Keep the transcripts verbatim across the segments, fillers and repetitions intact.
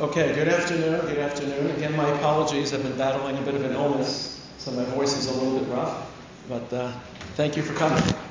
Okay, good afternoon, good afternoon. Again, my apologies. I've been battling a bit of an illness, so my voice is a little bit rough. But uh, thank you for coming. Thank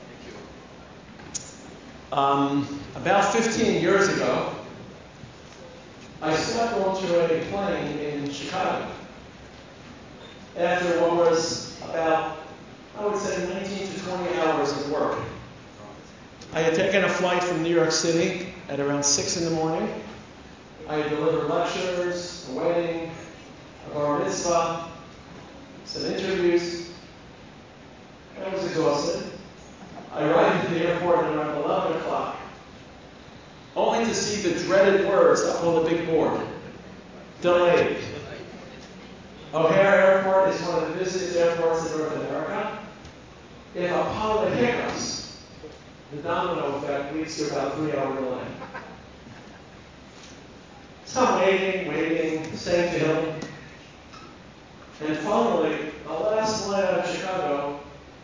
you. Um, about fifteen years ago, I stepped onto a plane in Chicago after what was about, I would say, nineteen to twenty hours of work. I had taken a flight from New York City at around six in the morning. I had delivered lectures, a wedding, a bar mitzvah, some interviews. I was exhausted. I arrived at the airport at around eleven o'clock, only to see the dreaded words up on the big board: delayed. O'Hare Airport is one of the busiest airports in North America. If a pilot hiccups, the domino effect leads to about a three-hour delay. So I'm waiting, waiting, staying to him. And finally, the last flight out of Chicago,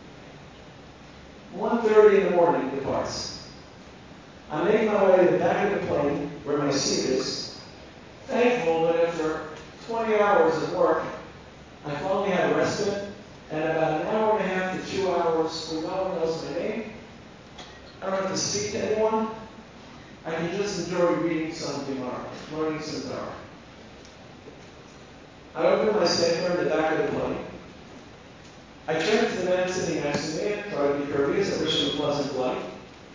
one thirty in the morning, departs. I make my way to the back of the plane, where my seat is, thankful that after twenty hours of work, I finally had a respite, and about an hour and a half to two hours where no one knows my name. I don't have to speak to anyone. I can just enjoy reading some Gemara, learning some Torah. I opened my sefer in the back of the plane. I turned to the man sitting next to me and tried to be courteous. I wish him a pleasant flight.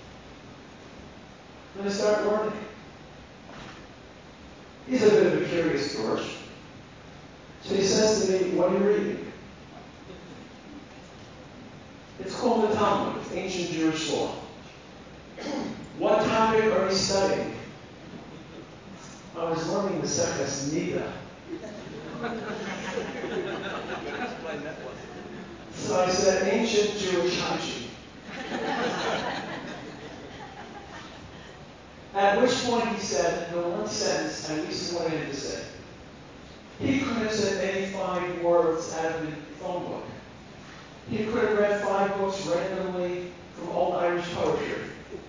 And I start learning. He's a bit of a curious George. So he says to me, "What are you reading?" It's called the Talmud, it's ancient Jewish law. What topic are you studying? I was learning the Seches Nida. So I said, ancient Jewish hygiene. At which point he said the one sentence I least wanted him to say. He could have said any five words out of the phone book. He could have read five books randomly from old Irish poetry.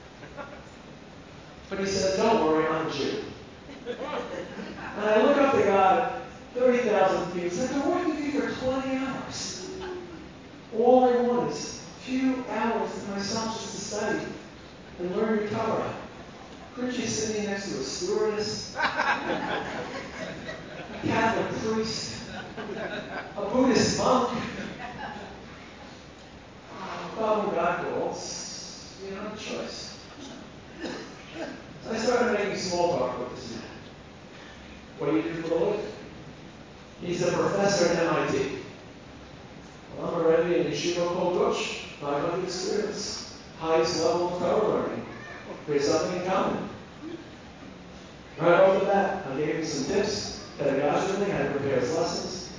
But he said, "Don't worry, I'm a Jew." And I look up to God, thirty thousand feet, and said, "I've been working for twenty hours. All I want is a few hours to myself just to study and learn your Torah. Couldn't you sit me next to a stewardess, a Catholic priest, a Buddhist monk?" Well, when God calls, you don't have a choice. So I started making small talk with this man. What do you do for a living? He's a professor at M I T. Well, I'm a Rebbe in Yeshiva called Gush, five hundred students, highest level of Torah learning. There's something in common. Right off the bat, I gave him some tips, pedagogically, how to prepare his lessons.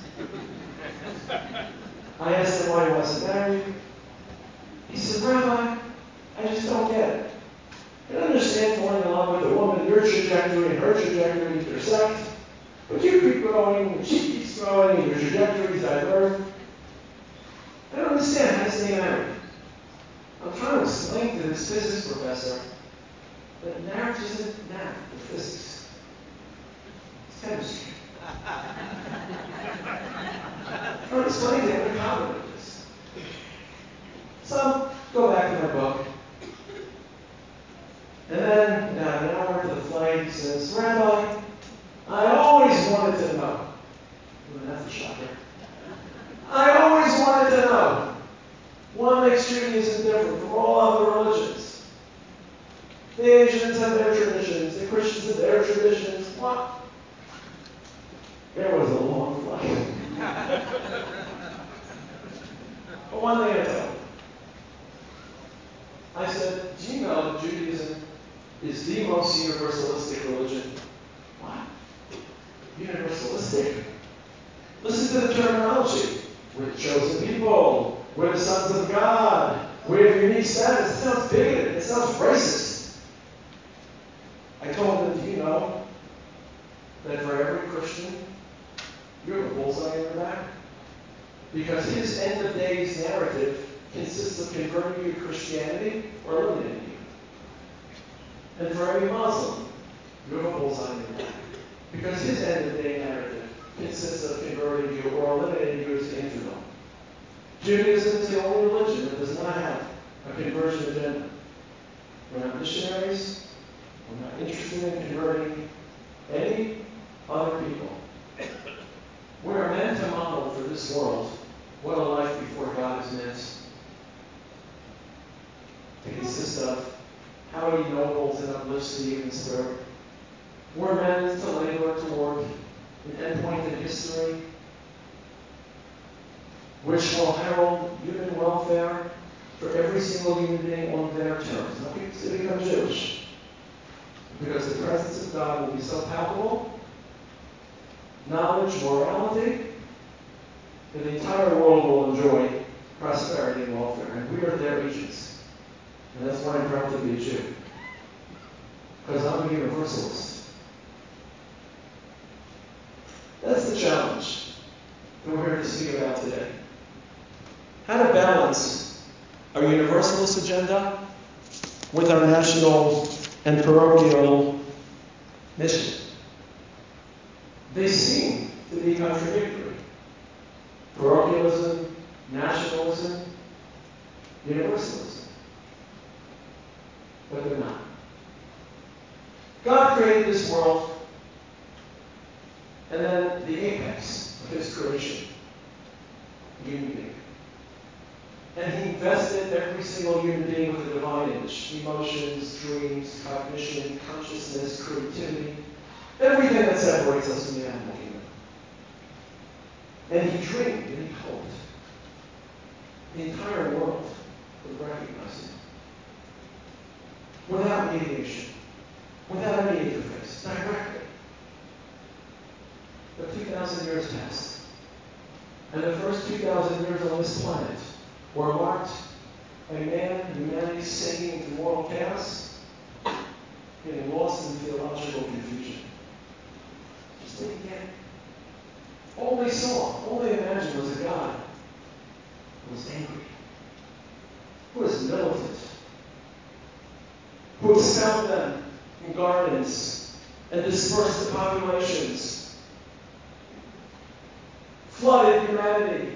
I asked him why he wasn't married. He said, "Rabbi, I just don't get it. I can understand falling in love with a woman, your trajectory and her trajectory intersect, but you keep growing, and she keeps growing, and your trajectories diverge. I don't understand how to stay married." I'm trying to explain to this physics professor that marriage isn't math or physics. It's chemistry. I'm trying to explain to him what a covenant is. So, go back to my book. And then, about an hour into the flight, he says, "Rabbi, I always wanted to know." Well, that's a shocker. "I always wanted to know what makes Judaism different from all other religions. The Asians have their traditions, the Christians have their traditions. What?" There was a long flight. But one thing I told him. I said, "Do you know that Judaism is the most universalistic religion?" "What? Universalistic? Listen to the terminology. We're the chosen people. We're the sons of God. We have unique status." It sounds bigoted. It sounds racist. I told him, "Do you know that for every Christian, you have a bullseye in your back? Because his end of days narrative consists of converting you to Christianity or eliminating you. And for every Muslim, you have a bullseye in your back. Because his end-of-day narrative consists of converting you or eliminating you as infidel. Judaism is the only religion that does not have a conversion agenda. We're not missionaries. We're not interested in converting any other people. We are meant to model for this world what a life before God is meant to consist of, how it ennobles and uplifts the human spirit. We're meant to labor toward an endpoint in history which will herald human welfare for every single human being on their terms. Not because they become Jewish. Because the presence of God will be so palpable, knowledge, morality, that the entire world will enjoy prosperity and welfare. And we are their agents. And that's why I'm proud to be a Jew. Because I'm a universalist. That's the challenge that we're here to speak about today. How to balance our universalist agenda with our national and parochial mission. They seem to be contradictory. Parochialism, nationalism, universalism. But they're not. God created this world, and then the apex of his creation, human being. And he invested every single human being with a divine image. Emotions, dreams, cognition, consciousness, creativity. Everything that separates us from the animal kingdom. And he dreamed and he hoped the entire world would recognize him. Without mediation. Without any interface. Directly. But two thousand years passed. And the first two thousand years on this planet were marked by man and humanity sinking into moral chaos, getting lost in theological confusion. Just didn't get it. All they saw, all they imagined was a God who was angry, who was militant, who expelled them from gardens and dispersed the populations, flooded humanity.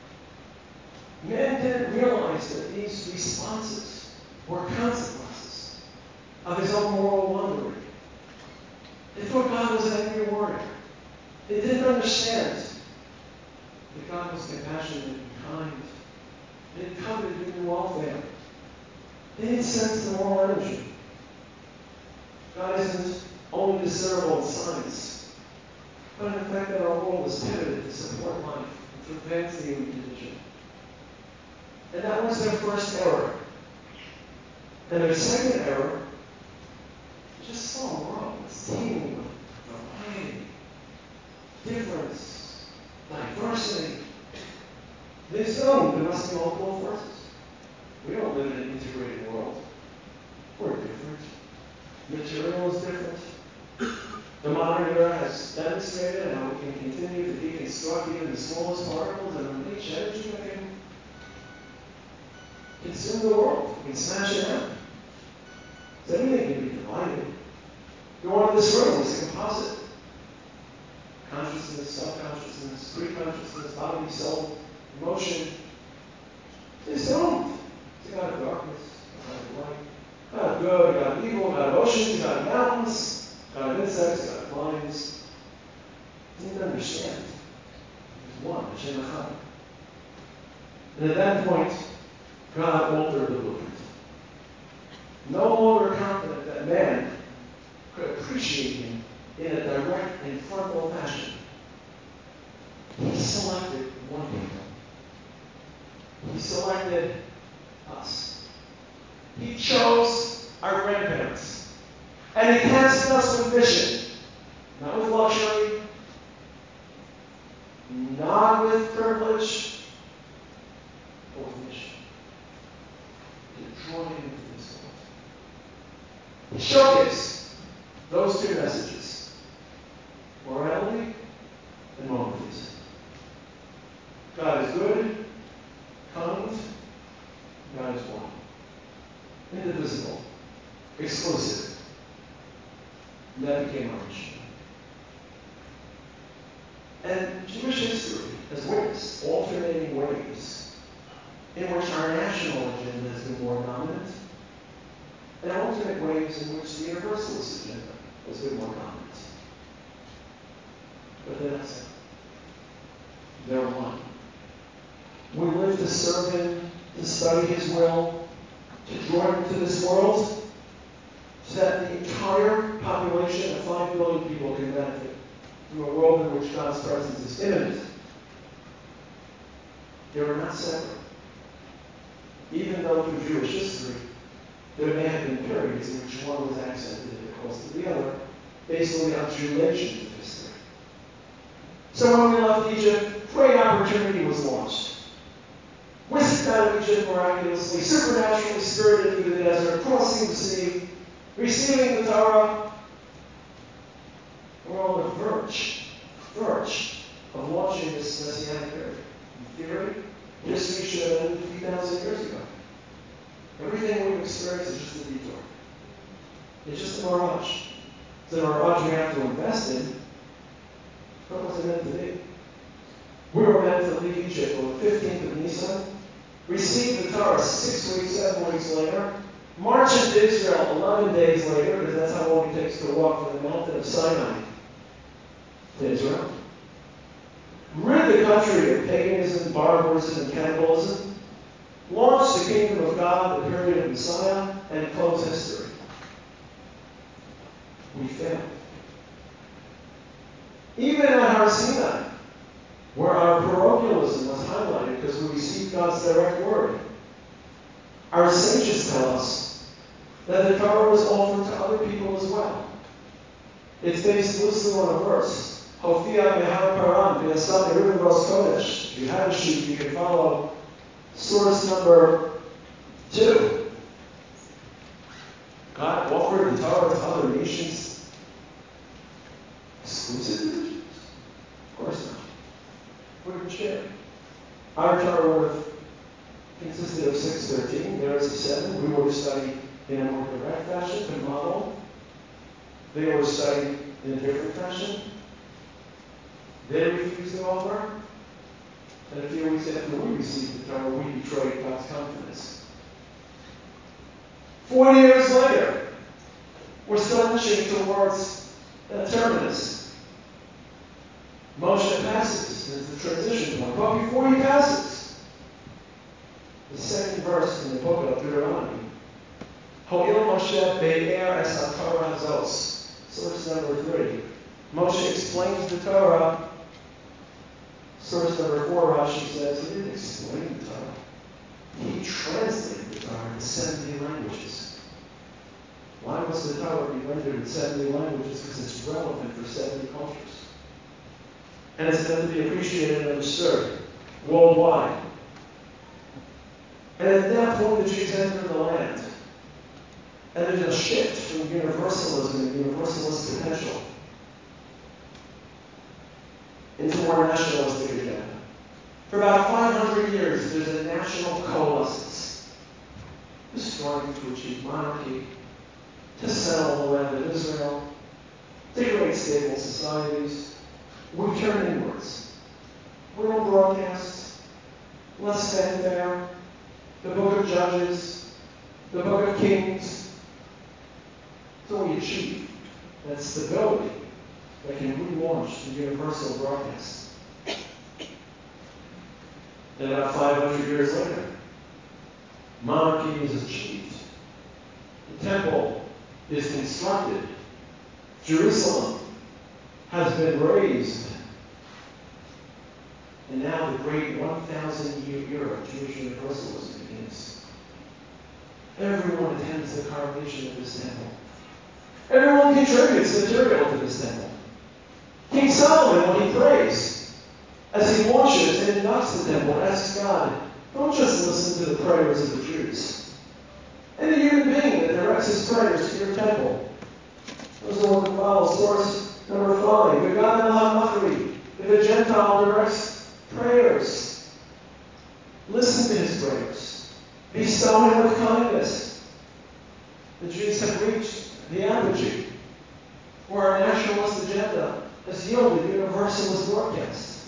Man didn't realize that these responses were consequences of his own moral wandering. They thought God was an angry warrior. They didn't understand that God was compassionate and kind. They coveted human welfare. They didn't sense the moral energy. God isn't only discernible in science, but in the fact that our world is pivoted to support life and to advance the human condition. And that was their first error. And their second error was just so wrong. It's teeming with variety, difference, diversity. They assumed there must be multiple forces. We don't live in an integrated world. We're different. Material is different. The modern era has demonstrated how we can continue to deconstruct even the smallest particles and unleash energy that can consume the world. We can smash it out. So everything can be divided. Go into this room, it's a composite. Consciousness, self-consciousness, pre-consciousness, body, soul, emotion. It's doomed. It's a God of darkness, a God of light. God of good, God of evil, God of oceans, God of mountains, God of insects, God of flies. You need to understand. There's one, Hashem Echad. And at that point, God altered the blueprint. No longer confident that man could appreciate him in a direct and frontal fashion. He selected one people. He selected us. He chose our grandparents. And he tasked us with mission. Not with luxury. Not with privilege. But with mission. To draw him into this world. He showcased those two messages. Morality and monotheism. God is good, kind, God is one. Indivisible, exclusive. And that became our mission. And Jewish history has witnessed alternating waves in which our national agenda has been more dominant, and alternate waves in which the Universalist agenda has been more dominant. But they're not separate. They're one. We live to serve Him, to study His will, to join into this world, so that the entire population of five billion people can benefit from a world in which God's presence is imminent. They are not separate. Even though through Jewish history, there may have been periods in which one was accented at the cost of the other, based on the undulations of history. So when we left Egypt, great opportunity was launched. Whisked out of Egypt miraculously, supernaturally spirited through the desert, crossing the sea, receiving the Torah. We're on the verge, verge of launching this Messianic period. In theory, history should have ended three thousand years ago. Everything we've experienced is just a detour. It's just a mirage. It's a mirage we have to invest in. What was it meant to be? We were meant to leave Egypt on the fifteenth of Nisan, receive the Torah six weeks, seven weeks later, march into Israel eleven days later, because that's how long it takes to walk from the mountain of Sinai to Israel. Rid the country of paganism, barbarism, and cannibalism. Launch the kingdom of God, the period of Messiah, and close history. We failed. Even at Har Sinai, where our parochialism was highlighted because we received God's direct word, our sages tell us that the Torah was offered to other people as well. It's based loosely on a verse. Hofia mehar paran v'yasam eruv ros kodesh. If you have a sheet, you can follow source number two. God offered the Torah to other nations exclusively to Jews? Of course not. We would share. Our Torah would have consisted of six thirteen. There is a seven. We would have studied in a more direct fashion to model. They would have studied in a different fashion. They refused to offer. And a few weeks after we received the Torah, we betrayed God's confidence. Forty years later, we're still inching towards that terminus. Moshe passes. There's the transition point. But before he passes, the second verse in the book of Deuteronomy, Ho'il Moshe be'er es ha-Torah hazos. Source number three. Moshe explains the Torah. Source number four, Rashi says, he didn't explain the Torah. He translated the Torah into seventy languages. Why must the Torah be rendered in seventy languages? Because it's relevant for seventy cultures. And it's meant to be appreciated and understood worldwide. And at that point, the Jews enter the land. And there's a shift from universalism and universalist potential into more nationalistic agenda. For about five hundred years, there's a national coalescence. The striving to achieve monarchy, to settle the land of Israel, to create stable societies. We turn inwards. We don't broadcast. Less fanfare. The book of Judges. The book of Kings. So we achieve that stability that can relaunch the universal broadcast. Then about five hundred years later, monarchy is achieved. The temple is constructed. Jerusalem has been raised. And now the great one thousand year era of Jewish universalism begins. Everyone attends the coronation of this temple. Everyone contributes material to this temple. King Solomon, when he prays, as he launches and inducts the temple, asks God, don't just listen to the prayers of the Jews. Any human being that directs his prayers to your temple. Those are what follows. Source number five. The God of Machri, if a Gentile directs prayers, listen to his prayers. Bestow him with kindness. The Jews have reached the apogee where our nationalist agenda has yielded Universalist broadcast.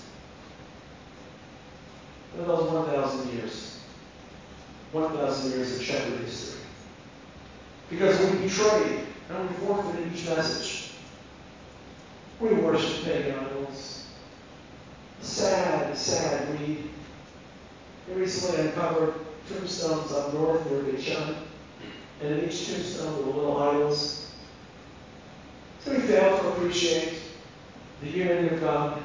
In those one thousand years, one thousand years of shepherd history. Because we betrayed and we forfeited each message. We worship pagan idols. Sad, sad read. We recently uncovered tombstones up north near Beichun, and in each tombstone there were little idols. So we fail to appreciate the unity of God.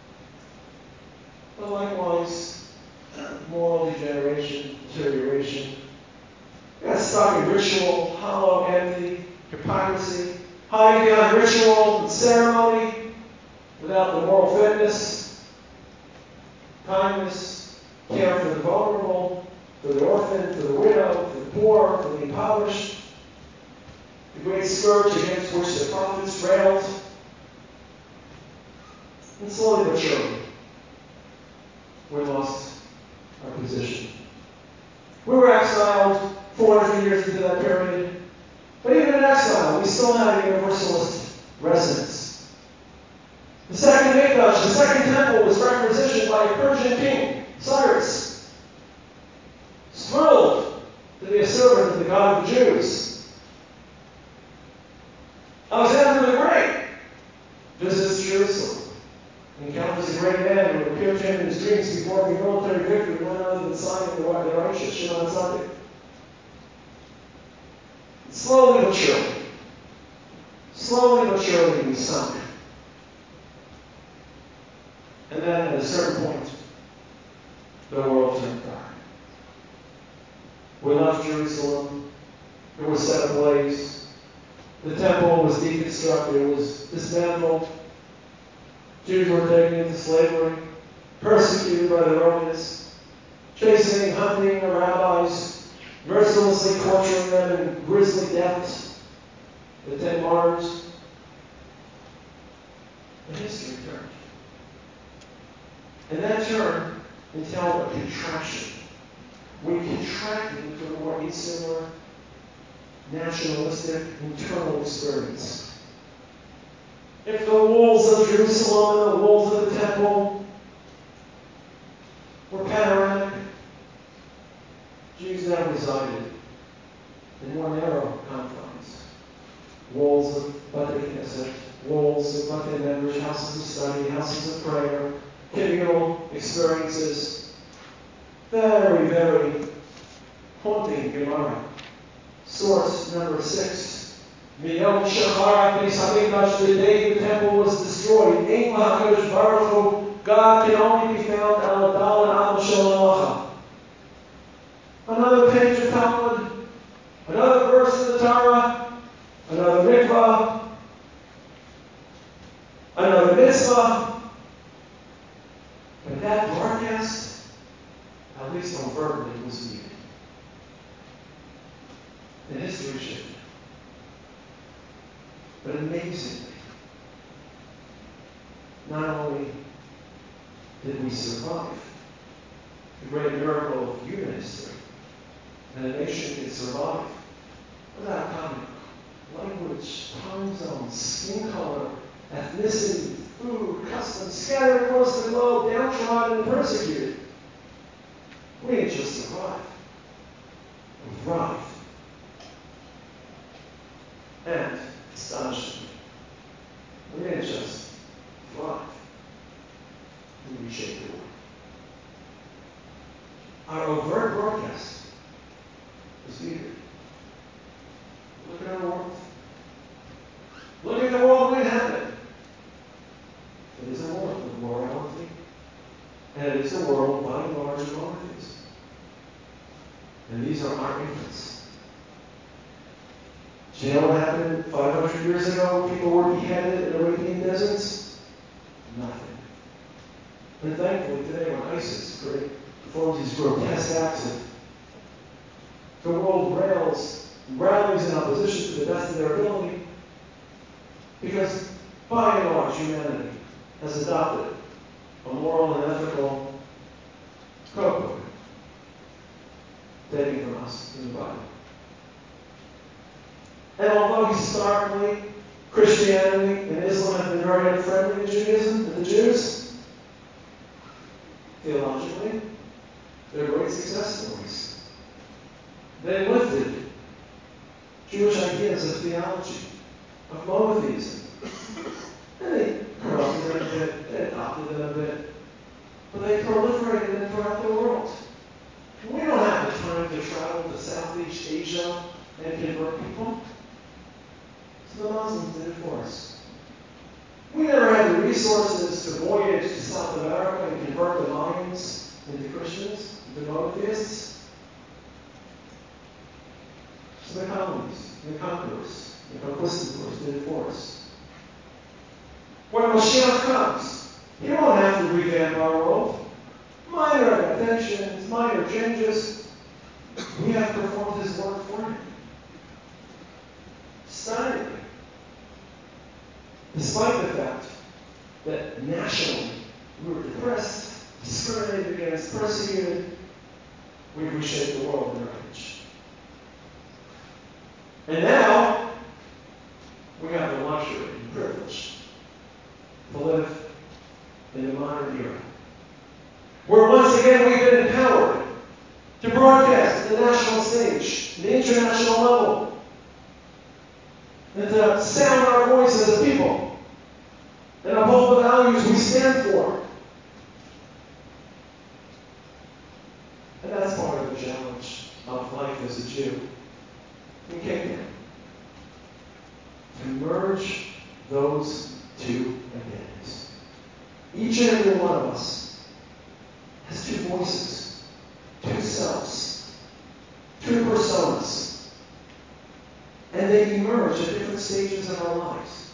But likewise, moral degeneration, deterioration. We got stuck in ritual, hollow, empty, hypocrisy, hiding behind ritual and ceremony without the moral fitness, kindness, care for the vulnerable, for the orphan, for the widow, for the poor, for the impoverished. The great scourge against which the prophets railed. And slowly but surely, we lost our position. We were exiled four hundred years into that period. But even in exile, we still had a Universalist resonance. The second Mikdash, the second temple, was requisitioned by a Persian king, Cyrus. He's thrilled to be a servant of the God of the Jews. Alexander the Great visits Jerusalem, encounters a great man who appeared to him in his dreams before the military victory, none other than Simon the righteous, Shimon Tzaddik. Slowly but surely, slowly but surely we sunk. And then at a certain point, the world turned dark. We left Jerusalem. It was set ablaze. The temple was deconstructed. It was dismantled. Jews were taken into slavery, persecuted by the Romans, chasing, hunting the rabbis, mercilessly torturing them in grisly deaths. The ten martyrs. The history turned. And that turned entailed a contraction. We contracted into a more insular, nationalistic, internal experience. If the walls of Jerusalem and the walls of the temple were panoramic, Jews now resided in more narrow confines. Walls of Bate Knesset, walls of Bate Medrash, houses of study, houses of prayer, communal experiences. Very, very haunting Gemara. Source number six. Miyom Shachar Beis Hamikdash, the day the temple was destroyed. Ein LaHakadosh Baruch Hu, God can only be found al Adal and al Shalacha. Another page of Talmud, another verse in the Torah, another mikvah, another mitzvah. But that broadcast, at least overtly, was needed. The history shifted. But amazingly, not only did we survive the great miracle of human history, and a nation can survive without comment, language, time zone, skin color, ethnicity, food, customs, scattered across the globe, downtrodden and persecuted. We didn't just survive, we thrived. And, astonishingly, we didn't just thrive, we reshaped the world. Our overt broadcast was needed. Look at our world. Look at the world we inhabit. It is a world of morality, and it is a world by and large of monotheism. And these are our infants. Do you know what happened five hundred years ago when people were beheaded in Arabian deserts? Nothing. And thankfully today when ISIS performs these grotesque acts, the world rails, rallies in opposition to the best of their ability, because by and large humanity has adopted a moral and ethical code taken from us in the Bible. And although historically Christianity and Islam have been very unfriendly to Judaism and the Jews. Theologically, they're great success stories. They lifted Jewish ideas of theology, of monotheism. And they corrupted them a bit, they adopted them a bit. But they proliferated them throughout the world. We don't have the time to travel to Southeast Asia and convert people. So the Muslims did it for us. We never had the resources to voyage to South America and convert the Mayans into Christians, into monotheists. So the colonies, the conquerors, the conquistadors did it for us. When Mashiach comes, he won't have to revamp our world. Minor adaptations, minor changes. We have performed his work for him. Stunningly. Despite the fact that nationally we were depressed, discriminated against, persecuted, we've reshaped the world in our age. And now, we have the luxury and privilege to live in the modern era, where once again we've been empowered to broadcast at the national stage, the international level, and to sound our voice as a people and uphold the values we stand for. And that's part of the challenge of life as a Jew in Cape Town. To merge those two identities. Each and every one of us has two voices, two selves, two personas. And they emerge at different stages of our lives.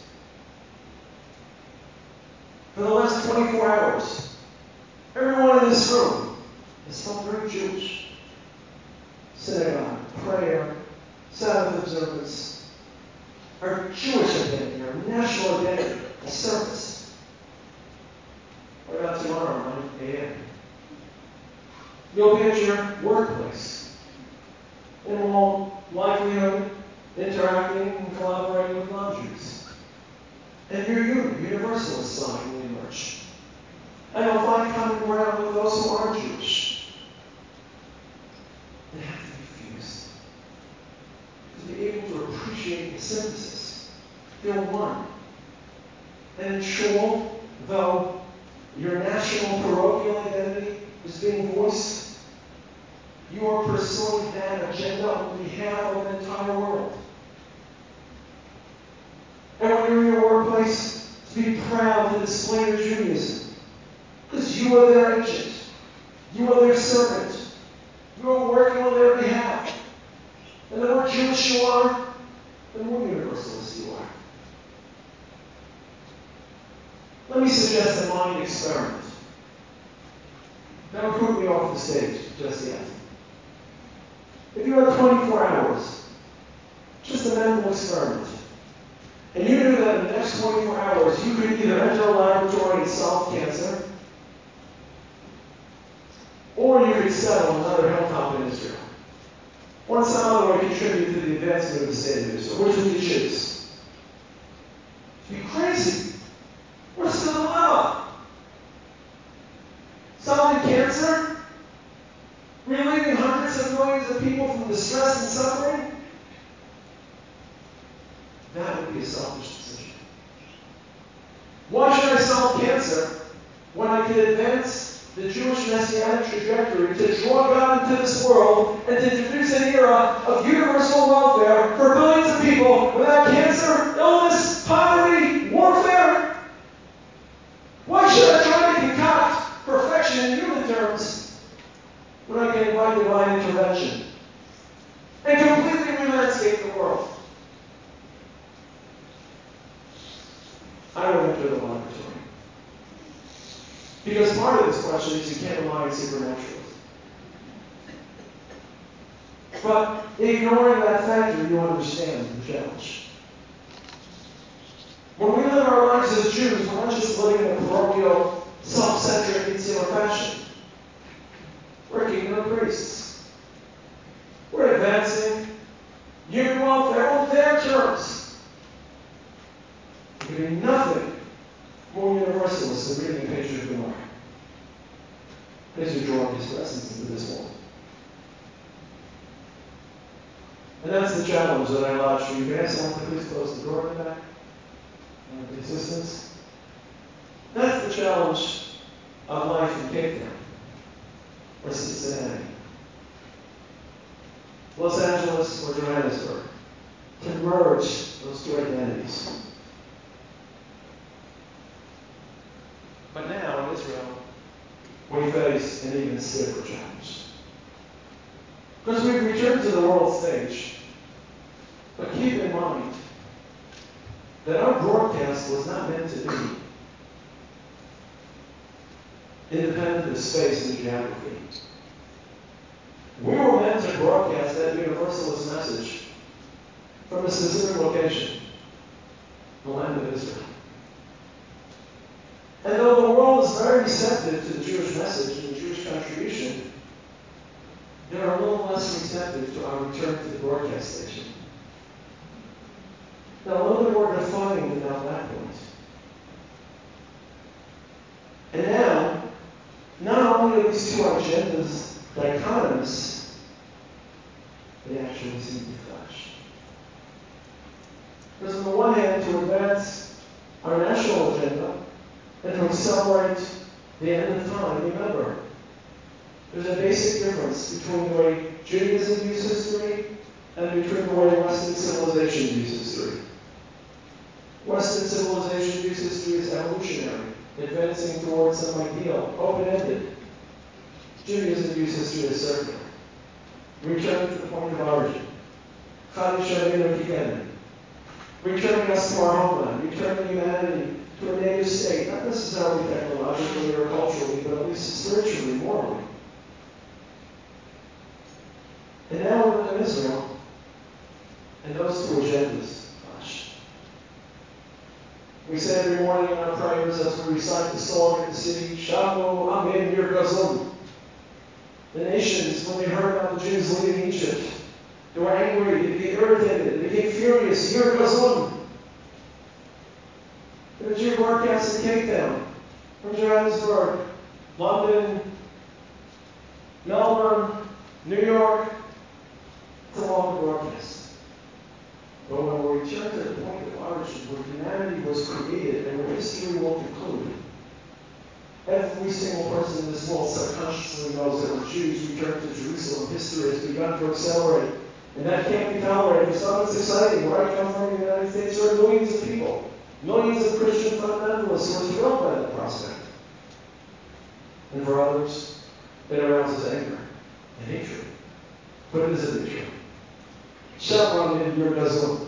For the last twenty-four hours, everyone in this room has felt very Jewish. Synagogue, prayer, Sabbath observance, our Jewish identity, our national identity, a service. What about tomorrow, nine a.m.? You'll be at your workplace. In all likelihood, interacting and collaborating with non-Jews. And your unit, universalist side will emerge. And you'll find common ground with those who aren't Jewish. They have to be fused. To be able to appreciate the synthesis. Feel one. And in shul, though your national parochial identity is being voiced, you are pursuing that agenda on behalf of the entire world. And when you're in your workplace, to be proud to display your Judaism. Because you are their agent. You are their servant. You are working on their behalf. And the more Jewish you are, the more universalist you are. Let me suggest a mind experiment. Don't put me off the stage just yet. If you had twenty-four hours, just a mental experiment, and you knew that in the next twenty-four hours you could either enter a laboratory and solve cancer, or you could settle another hilltop in Israel, or in some other way contribute to the advancement of the state of Israel, which would you choose? You'd be crazy. What's the dilemma? Solving cancer? Relieving hundreds of millions of people from distress and suffering? That would be a selfish decision. Why should I solve cancer when I can advance the Jewish messianic trajectory to draw God into this world and to introduce an era of universal welfare for billions of people without cancer, illness, poverty, warfare? Why should I try to concoct perfection in human terms when I can invite divine intervention and completely re-landscape the world? I would enter the laboratory. Because part of this question is you can't rely on supernaturalism. But ignoring that factor, you understand the challenge. When we live our lives as Jews, we're not just living in a parochial, self-centric, insular fashion. We're kingdom priests. We're advancing human welfare on their terms. purpose of reading Patriot Gomorrah is to draw his presence into this world. And that's the challenge that I lodge for you guys. I want to please close the door in the back. Uh, the assistants. That's the challenge of life in Cape Town or Cincinnati, Los Angeles or Johannesburg, to merge those two identities. But now in Israel, we face an even stiffer challenge. Because we've returned to the world stage. But keep in mind that our broadcast was not meant to be independent of space and geography. We were meant to broadcast that universalist message from a specific location, the land of Israel. And though the world is very receptive to the Jewish message and the Jewish contribution, they are a little less receptive to our return to the broadcast station. Now, a little bit more defined about that point. And now, not only are these two agendas dichotomous, they actually seem to clash. Because on the one hand, to advance our national agenda and to accelerate the end of time, remember, there's a basic difference between the way Judaism views history and between the way Western civilization views history. Western civilization views history as evolutionary, advancing towards some ideal, open-ended. Judaism views history as circular, returning to the point of origin. Returning us to our homeland, returning humanity to a native state, not necessarily technologically or culturally, but at least spiritually, morally. And now we live in Israel, and those two agendas clash. We say every morning in our prayers as we recite the song in the city, Shamu Amin Yirgazum. The nations, when they heard about the Jews leaving Egypt, they were angry, they became irritated, they became furious. Yirgazum. The Jew broadcast in Cape Town, from Johannesburg, London, Melbourne, New York. It's a long broadcast. But when we return to the point of origin, where humanity was created and where history will conclude, every single person in this world subconsciously knows that when Jews return to Jerusalem, history has begun to accelerate. And that can't be tolerated. For some, it's exciting. Where I come from in the United States, there are millions of people, millions of Christian fundamentalists who are thrilled by that prospect. And for others, it arouses anger and hatred. But it isn't true. Shalom in your Gazon.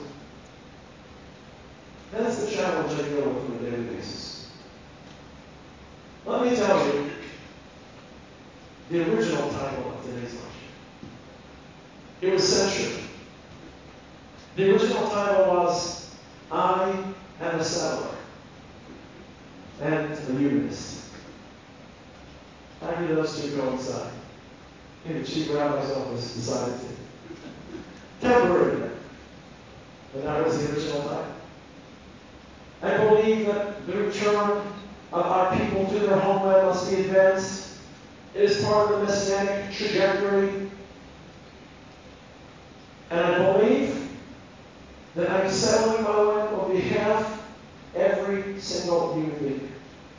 That's the challenge I deal with on a daily basis. Let me tell you the original title of today's lecture. It was censored. The original title was I Am a Settler and a Humanist. How do those two coincide? I think the chief rabbi's office decided to temporarily, but that was the original title. I believe that the return of our people to their homeland must be advanced. It is part of the messianic trajectory. And I believe that I'm settling my land on behalf of every single human being.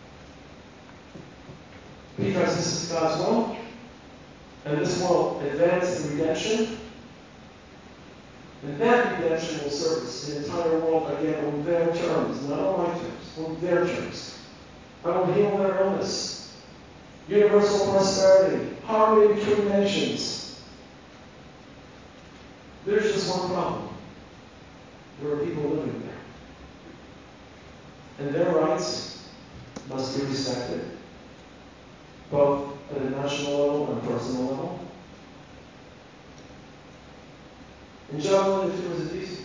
Because this is God's will, and this will advance the redemption. And that redemption will service the entire world again on their terms, not on my terms, on their terms. I will heal their illness, universal prosperity, harmony between nations. There's just one problem. There are people living there. And their rights must be respected, both at a national level and a personal level. And juggling the two isn't easy.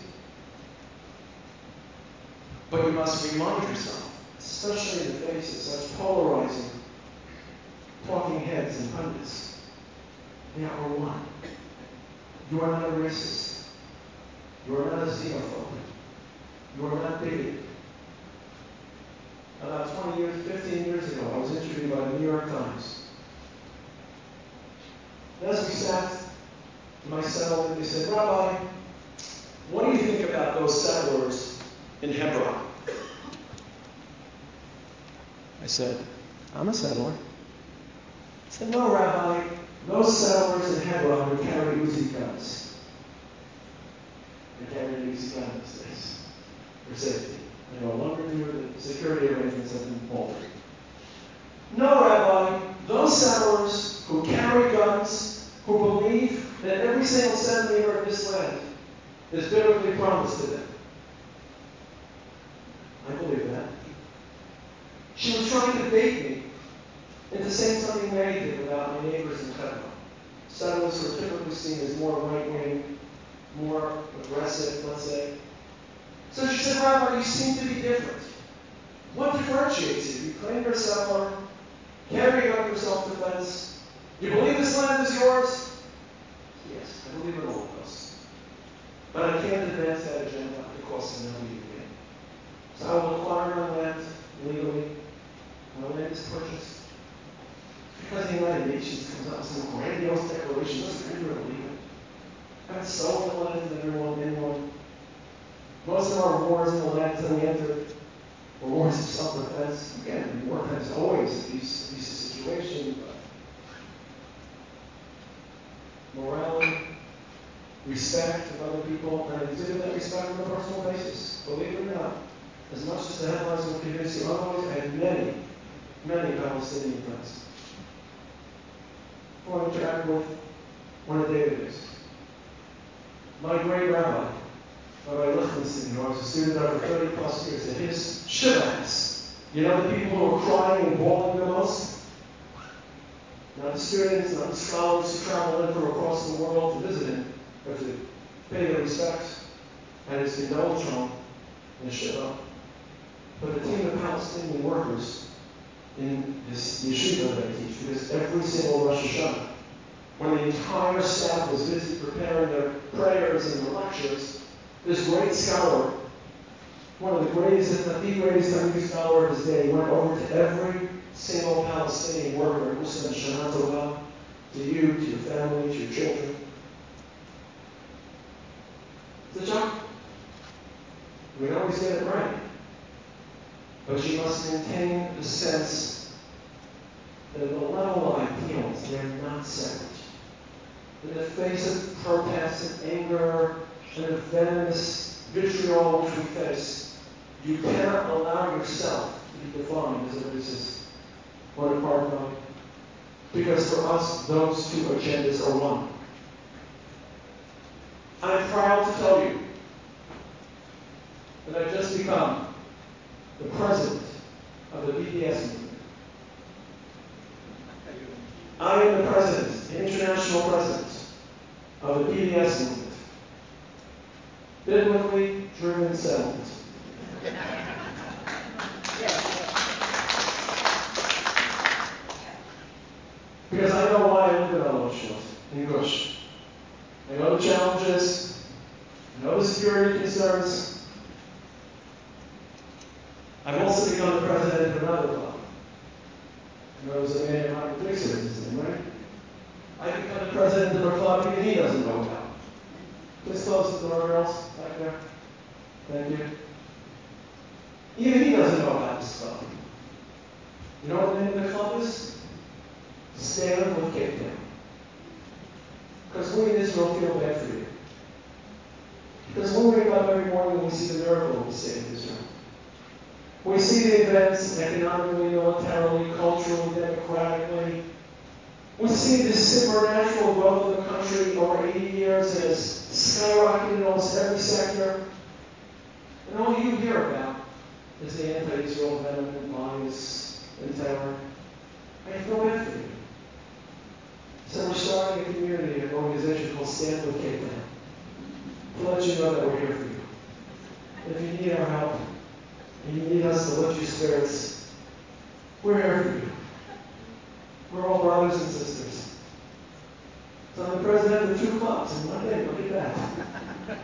But you must remind yourself, especially in the face of such polarizing talking heads and pundits, they are one. You are not a racist. You are not a xenophobe. You are not bigoted. About twenty years, fifteen years York Times. And as we sat in my cell, they said, Rabbi, what do you think about those settlers in Hebron? I said, I'm a settler. I said, no, Rabbi, those settlers in Hebron would carry Uzi guns. They carry an Uzi gun these days for safety. And no longer do the security arrangements have been altered. No, Rabbi, those settlers who carry guns, who believe that every single centimeter of this land is biblically promised to them. I believe that. She was trying to bait me into saying something negative about my neighbors in Hebron. Settlers who are typically seen as more right-wing, more aggressive, let's say. So she said, Rabbi, you seem to be different. What differentiates you? You claim you're a settler, carry a gun for self-defense. You believe this land is yours? Yes, I believe in all of those. But I can't advance that agenda at the cost of no legal gain. So I will acquire my land legally. My land is purchased. Because the United Nations comes up with some grandiose declaration, doesn't mean we're illegal. I haven't stolen the land of everyone, anyone. Most of our wars in the lands that we entered were wars of self-defense. Again, wartime is always a piece, a piece of situation, but morality, respect of other people, and I exhibit that respect on a personal basis. Believe it or not, as much as the headlines will convince you otherwise, I have many, many Palestinian friends who I interact with on a daily basis. My great rabbi, Rabbi Lichtenstein, who I was a student of for thirty plus years, at his shivas, you know the people who are crying and bawling the most? Not the students, not the scholars who travel in from across the world to visit him, but to pay their respects and his indulgence in Shiva, but the team of Palestinian workers in this yeshiva that I teach, because every single Rosh Hashanah, when the entire staff was busy preparing their prayers and their lectures, this great scholar, one of the greatest, if not the greatest Talmud scholar of his day, went over to every single Palestinian worker and said, Shana Tova, to you, to your family, to your children. It's a job. We don't always get it right. But you must maintain the sense that at the level of ideals, they're not separate. In the face of protests and anger and the venomous vitriol which we face, you cannot allow yourself to be defined as a racist or an apartheid. Because for us, those two agendas are one. I'm proud to tell you that I've just become the president of the B D S movement. I am the president, the international president of the B D S movement. Biblically driven settlement. Because I know why I live in Aloshiot, in Gush. I know the challenges, I know the security concerns. I've also become the president of another club. I know there's a man, Michael Dixon is his name, right? I become the president of a club even he doesn't know about. Please close the door, girls, back there. Thank you. Even he doesn't know about this club. You know what the name of the club is? Stand with Cape Town. Because we in Israel feel bad for you. Because we wake up every morning and we see the miracle of the state of Israel. We see the events economically, militarily, culturally, democratically. We see the supernatural growth of the country over eighty years and it's skyrocketed in almost every sector. And all you hear about is the anti-Israel venom and bias and terror. I feel bad for you. So we're starting a community, an organization called Stand With Cape Town, to let you know that we're here for you. If you need our help, and you need us to lift your spirits, we're here for you. We're all brothers and sisters. So I'm the president of two clubs in one day. Look at that.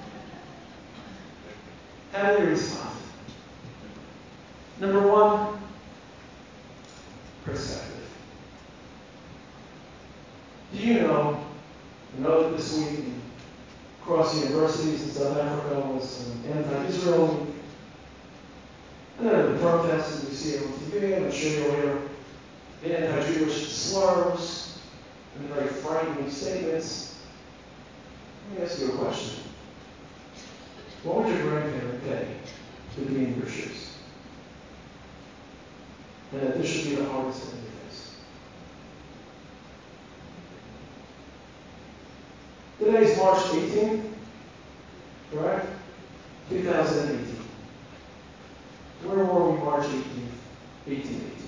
How do you respond? Number one, perspective. you know, you know that this week across universities in South Africa was um, anti-Israel week. And there are the protests that you see on T V, and I'm sure you'll hear the anti-Jewish slurs and very frightening statements. Let me ask you a question. What would your grandparent pay to be in your shoes? And that this should be the hardest thing you face. Today's March eighteenth, correct? two thousand eighteen. Where were we March eighteenth, eighteen eighteen?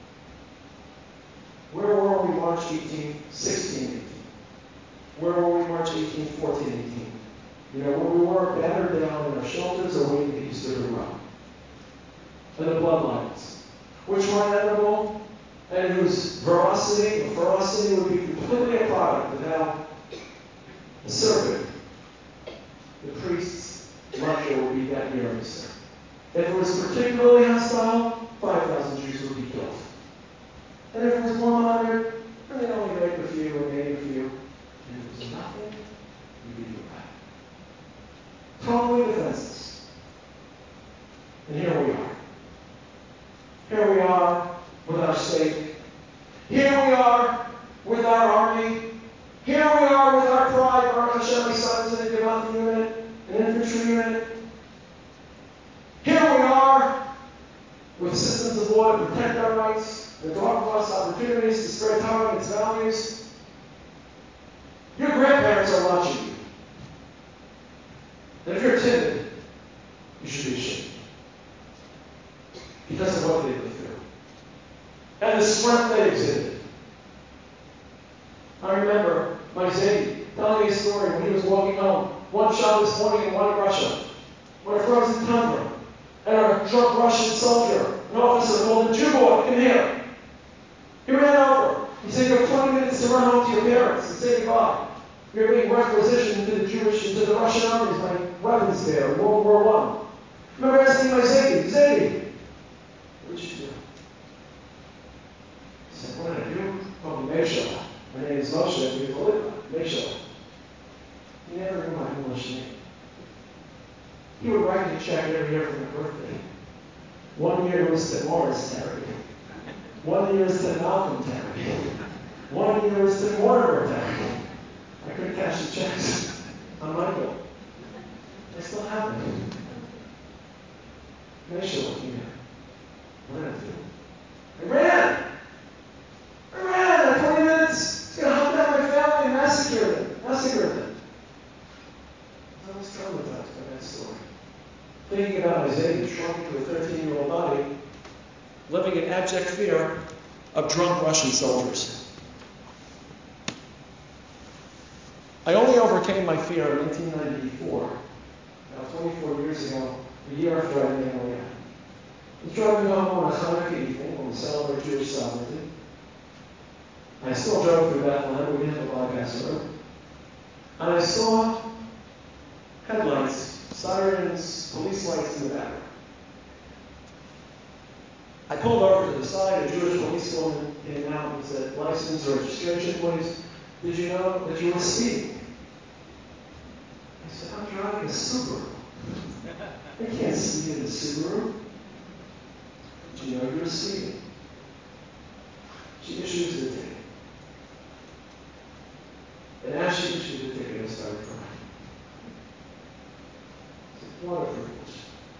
Where were we March eighteenth, sixteen eighteen? Where were we March eighteenth, fourteen eighteen? You know, where we were battered down in our shelters or waiting to Easter to run. And the bloodlines, which were inevitable and whose veracity or ferocity would be completely a product of how the serpent, the priest's lecture would be that year of Easter. If it was particularly hostile, five thousand Jews would be killed. And if it was more moderate, then they only raped a few and made a few. And if it was nothing, you'd be back. Totally defenseless. And here we are. Here we are with our state. Here we are with our army. Here we are with our pride, Baruch Hashem, sons in a Gevati unit, an infantry unit. Here we are with systems of law to protect our rights, and to offer us opportunities to spread Torah and its values. Your grandparents are watching you. And if you're timid, you should be ashamed. Because of what they lived through. And the strength they exhibited. I remember my Zadie telling me a story when he was walking home, one Shabbos morning in White Russia, when a frozen tundra, and a drunk Russian soldier, an officer called him, Jew boy, come here. He ran over. He said, you have twenty minutes to run home to your parents and say goodbye. You're being requisitioned into the Jewish, into the Russian armies by weapons there in World War One. I remember asking my Zadie, Zadie, what did you do? He said, what did I do? Called me Mesha. My name is Moshe, we call it Mesha. He never knew my English name. He would write me a check every year for my birthday. One year it was to Morris Terry. One year it was to Malcolm Terry. One year it was to Mortimer Terry. I couldn't cash the checks on my bill. I still have them. Mesha, what do you know? What did I do? I ran! I ran! Like twenty minutes! It's going to hunt down my family and massacre them. Massacre them. I was traumatized by that story. Thinking about Isaiah shrunk into a thirteen-year-old body, living in abject fear of drunk Russian soldiers. I only overcame my fear in nineteen ninety-four, about twenty-four years ago, a year after I made my way out. I was driving home on a Hanukkah evening when we celebrate Jewish sovereignty. I still drove through Bethlehem. We didn't have a bypass road. And I saw headlights, sirens, police lights in the background. I pulled over to the side. A Jewish policewoman came out and said, license or registration, please. Did you know that you were speeding? I said, I'm driving a Subaru. I can't speed in a Subaru. Did you know you were speeding? She issues the ticket. And as she issued the ticket, I started crying. I said, what a privilege.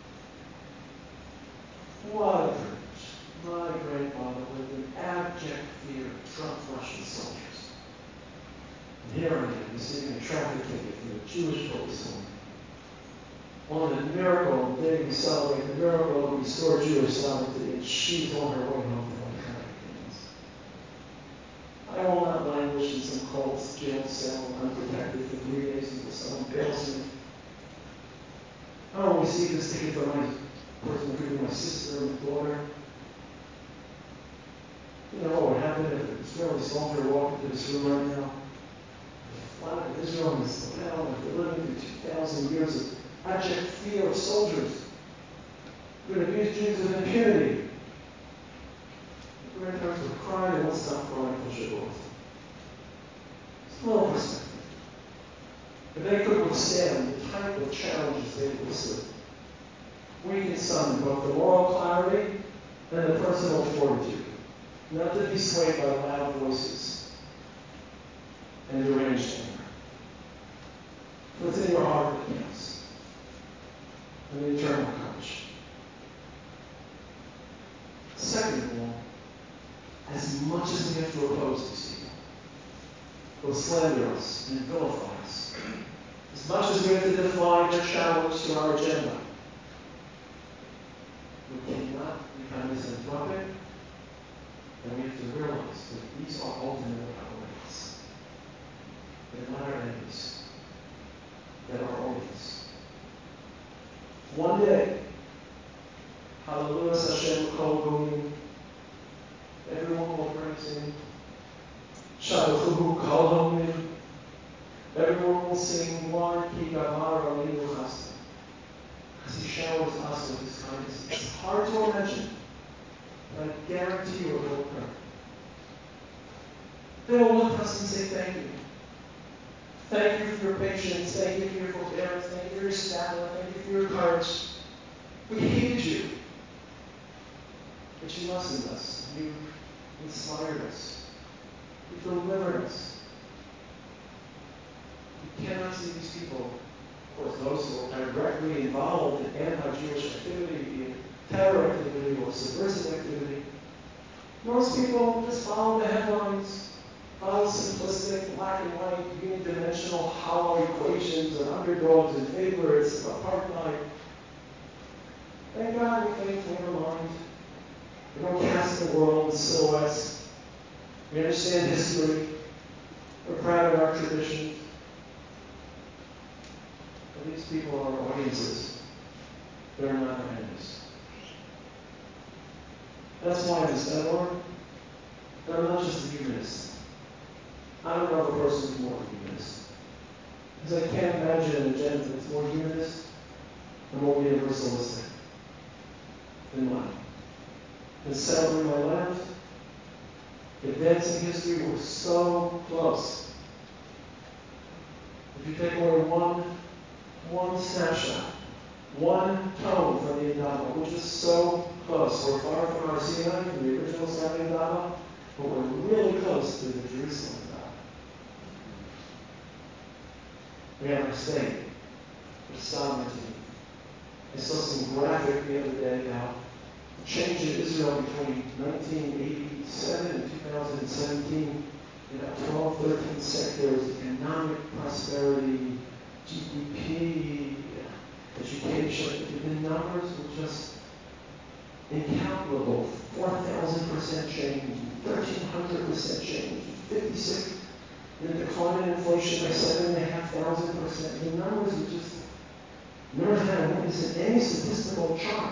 What a privilege. My grandfather lived in abject fear of drunk Russian soldiers. And here I am receiving a traffic ticket from a Jewish policewoman. On the miracle, the day we celebrate the miracle of restored Jewish sovereignty, and she's on her way home to my country. I will not languish in some cold jail cell unprotected for three days until someone bails me. I don't receive this ticket from my person who could be my sister or my daughter. You know what would happen if an Israeli soldier walked into this room right now? The flag of Israel in his lapel, after living through two thousand years of abject fear of soldiers who would abuse Jews with impunity. The grandparents would cry, they won't stop crying till she goes. the challenges they withstood. We can summon both the moral clarity and the personal fortitude, not to be swayed by loud voices and deranged anger. What's in your heart that counts, and the eternal courage. Second of all, as much as we have to oppose these people, they'll slander us and vilify us, as much as we have to defy their challenge to our agenda, we cannot become misanthropic, and we have to realize that these are ultimately our enemies. They're not our enemies. They're our enemies. One day, Hallelujah, Hashem, Kol Goyim, everyone will praise Him. Shavuchu Kol Homim, everyone will sing, Why Ki Gavar Aleinu Chesed, because He showers us with His kindness. It's hard to imagine, but I guarantee you it will occur. They will look at us and say, Thank you. Thank you for your patience. Thank you for your forbearance. Thank you for your stamina. Thank you for your courage. We hated you, but you lessened us. You inspired us. You delivered us. You cannot see these people, of course, those who are directly involved in anti-Jewish activity, in terror activity, or subversive activity. Most people just follow the headlines. Follow simplistic, black and white, unidimensional, hollow equations of underdogs and favorites of apartheid. Thank God we think never mind. We don't cast the world in silhouettes. We understand history. We're proud of our traditions. But these people are audiences. They're not our enemies. That's why in this org, they're not just a humanist. I don't know the person who's more humanist. Because I can't imagine an agenda that's more humanist and more universalistic than mine. And settling my land, advancing history, we're so close. If you take away one, one snapshot, one tone from the Indaba, we're just so close. We're far from our Sinai, from the original Sinai Indaba, but we're really close to the Jerusalem. We have our state, our sovereignty. I saw some graphic the other day about the change in Israel between nineteen eighty-seven and two thousand seventeen in about twelve, thirteen sectors: economic prosperity, G D P, education. The numbers were just incalculable. four thousand percent change, thirteen hundred percent change, fifty-six the decline in inflation by seven and a half thousand percent. The numbers are just never had a witness in any statistical chart.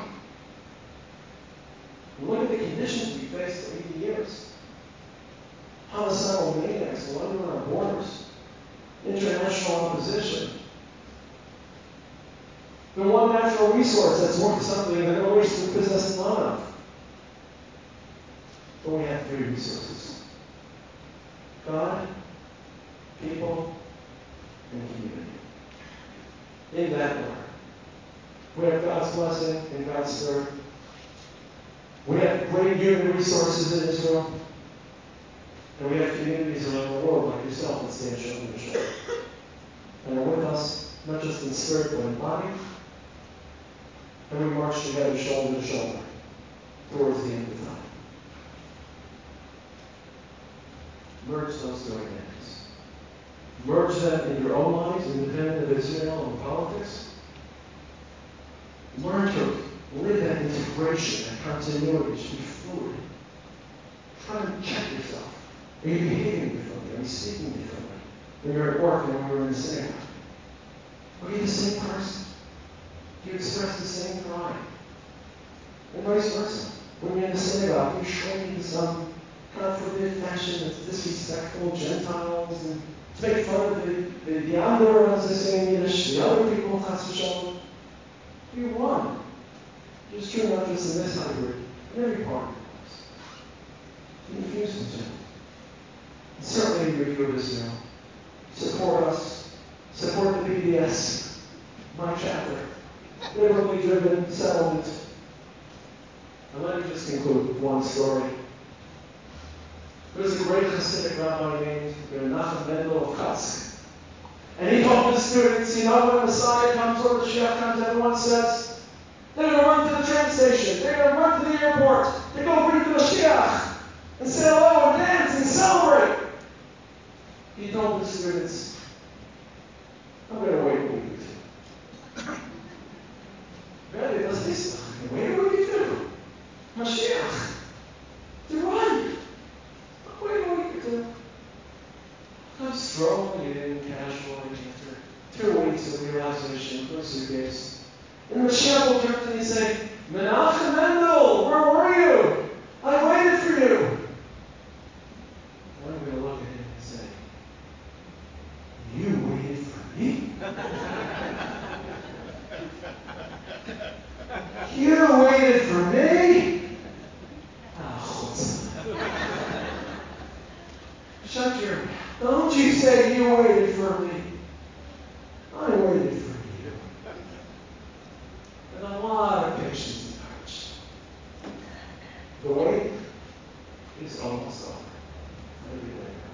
Look at the conditions we faced for eighty years. Homicidal maniacs wandering our borders. International opposition. The one natural resource that's worth something that others possess none of. But we have three resources. God, people, and community. In that order. We have God's blessing and God's spirit. We have great human resources in Israel. And we have communities around the world like yourself that stand shoulder to shoulder. And are with us, not just in spirit, but in body. And we march together shoulder to shoulder towards the end of time. Merge those two identities. Merge them in your own lives, independent of Israel and politics. Learn to live that integration, that continuity, to be fluid. Try to check yourself. Are you behaving differently? Are you speaking differently? When you're at work and when you're in the synagogue? Are you the same person? Do you express the same pride? And vice versa. When you're in the synagogue, do you shrink into some God forbid fashion that's disrespectful, Gentiles, and to make fun of the, the, the other, as they say in Yiddish, the other people, chas v'shalom? You're one. Just true not just in this hybrid, in every part of your lives. Infuse the two. Certainly in your view of Israel. Support us. Support the B D S. my chapter. Biblically driven settlement. And let me just conclude with one story. There's a great Hasidic rabbi named Menachem Mendel of Kutsk. And he told the students, you know, when Messiah comes or Mashiach comes, everyone says, they're going to run to the train station. They're going to run to the airport. They're going to greet the Mashiach and say hello and dance and celebrate. He told the students, I'm going to wait a week or two. Really, does this? Wait a week or two. Mashiach. To run. Wait a week or two. I'm strolling in casually after two weeks of realization, no suitcase. And Mashiach will turn to me and say, Menachem Mendel, where were you? I waited for you. And I'm going to look at him and say, you waited for me? You waited for me? Oh, shut your mouth. Don't you say you waited for me. I waited for you. And a lot of patience and courage. The wait is almost over. Maybe later.